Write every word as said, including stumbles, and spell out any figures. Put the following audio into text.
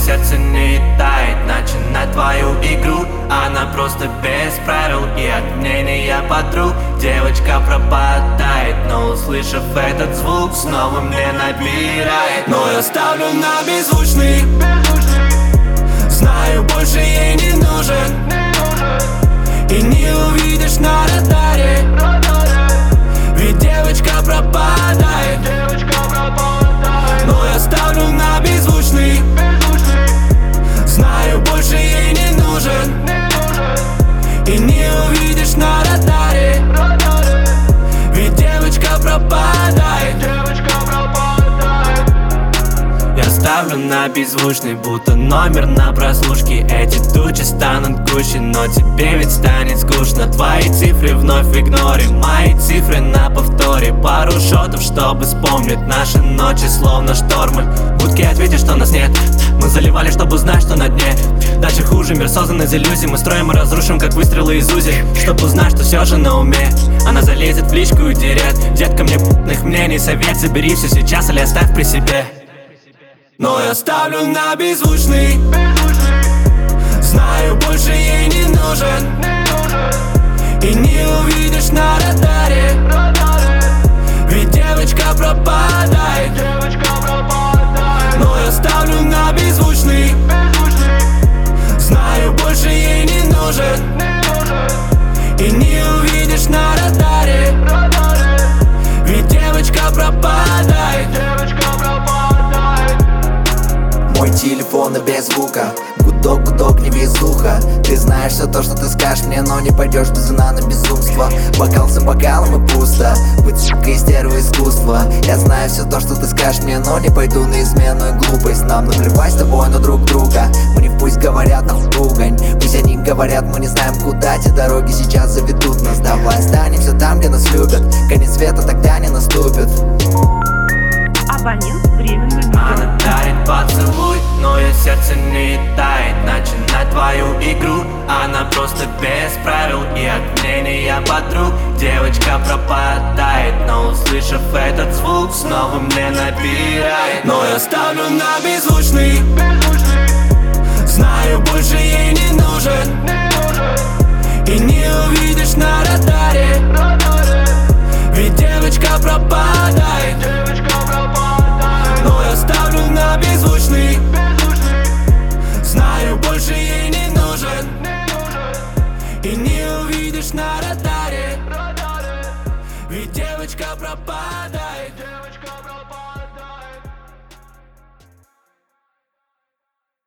сердце не тает начинать твою игру. Она просто без правил и от мнения подруг. Девочка пропадает, но услышав этот звук, снова мне набирает. Но я ставлю на беззвучный, знаю, больше ей не нужен, и не увидишь на радаре, ведь девочка пропадает. Но я ставлю на беззвучный, знаю, больше ей не нужен, и не увидишь на радаре, ведь девочка пропадает. Я ставлю на беззвучный, будто номер на прослушке. Эти тучи станут гуще, но тебе ведь станет скучно. Твои цифры вновь в игноре, мои цифры на повторе. Пару шотов, чтобы вспомнить наши ночи, словно штормы. Будки ответят, что нас нет, мы заливали, чтобы узнать, что на дне. Дальше хуже, мир создан из иллюзий. Мы строим и разрушим, как выстрелы из УЗИ, чтобы узнать, что все же на уме. Она залезет в личку и дерет. Детка, мне п***ных мнений совет. Забери все сейчас или оставь при себе. Но я ставлю на беззвучный, знаю, больше ей не нужен, и не увидишь на радаре, ведь девочка пропадает. Но я ставлю на беззвучный, знаю, больше ей не нужен, и не увидишь на радаре, ведь девочка пропадает. Мой телефон и без звука, гудок, гудок, не без уха. Ты знаешь все то, что ты скажешь мне, но не пойдешь без на безумство. Бокал за бокалом и пусто, быть сука из стерва искусства. Я знаю все то, что ты скажешь мне, но не пойду на измену и глупость. Нам наплевать с тобой на друг друга, мы не пусть говорят нам ругань. Пусть они говорят, мы не знаем куда, те дороги сейчас заведут нас. Давай останемся там, где нас любят, конец света тогда не наступит. Абонент временно Она дарит поцелуй, но ее сердце не тает начинать твою игру. Она просто без правил и от мнения подруг. Девочка пропадает, но услышав этот звук, снова мне набирает. Но я ставлю на беззвучный, знаю, больше ей не нужен, и не увидишь на радаре, ведь девочка пропадает. Но я ставлю на беззвучный, знаю, больше ей не нужен, и не увидишь на радаре, ведь девочка пропадает.